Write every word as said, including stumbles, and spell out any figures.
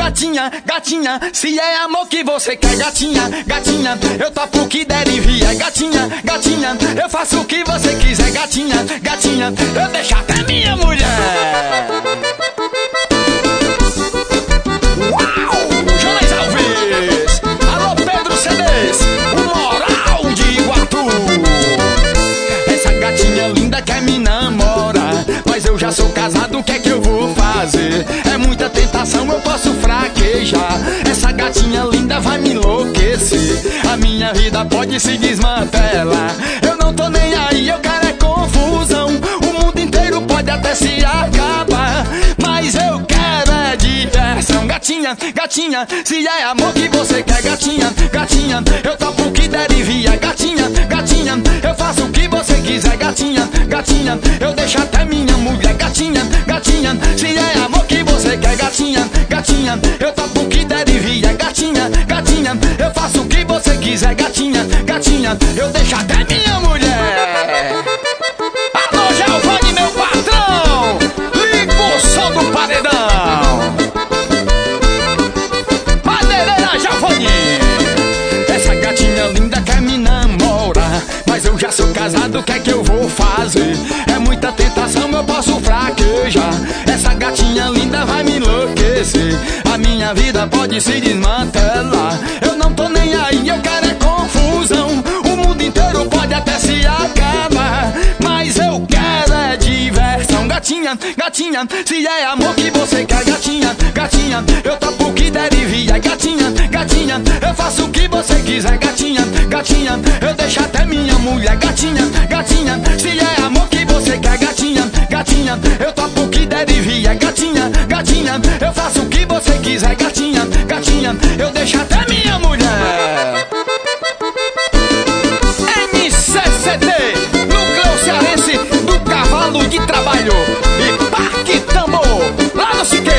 Gatinha, gatinha, se é amor que você quer, gatinha, gatinha, eu topo o que der e vier. Gatinha, gatinha, eu faço o que você quiser. Gatinha, gatinha, eu deixo até minha mulher. Uau! Jonas Alves! Alô Pedro Cedes, o moral de Iguatu. Essa gatinha linda quer me namorar, mas eu já sou casado, o que é que eu vou fazer? É muita tentação, eu posso fraquejar. Essa gatinha linda vai me enlouquecer. A minha vida pode se desmantelar. Eu não tô nem aí, eu quero é confusão. O mundo inteiro pode até se acabar, mas eu quero é diversão. Gatinha, gatinha, se é amor que você quer. Gatinha, gatinha, eu topo o que der e vier. Gatinha, gatinha, eu faço o que você quiser. Gatinha, gatinha, eu deixo até minha mulher. Gatinha, gatinha, se é amor que você quer. Gatinha, gatinha, eu topo o que der e vier. Gatinha, gatinha, eu faço o que você quiser. Gatinha, gatinha, eu deixo até minha mulher. Alô, Giovanni, meu patrão, liga o som do paredão. Madeireira Giovanni. Essa gatinha linda quer me namorar, mas eu já sou casado, o que é que eu vou fazer? É muita tentação, eu posso fraquejar. Essa gatinha linda vai me enlouquecer. A minha vida pode se desmantelar. Eu não tô nem aí, eu quero é confusão. O mundo inteiro pode até se acabar, mas eu quero é diversão. Gatinha, gatinha, se é amor que você quer. Gatinha, gatinha, eu topo o que der e vier. Gatinha, gatinha, eu faço o que você quiser. Gatinha, gatinha, eu deixo até minha mulher. Gatinha, gatinha, se é amor que você quer. Gatinha, gatinha, eu topo o que der e vier. Gatinha, gatinha, eu faço o que você quiser. Gatinha, gatinha, eu deixo até minha mulher. M C C T, Núcleo Cearense do Cavalo de Trabalho e Parque Tambor, lá no Siqueira.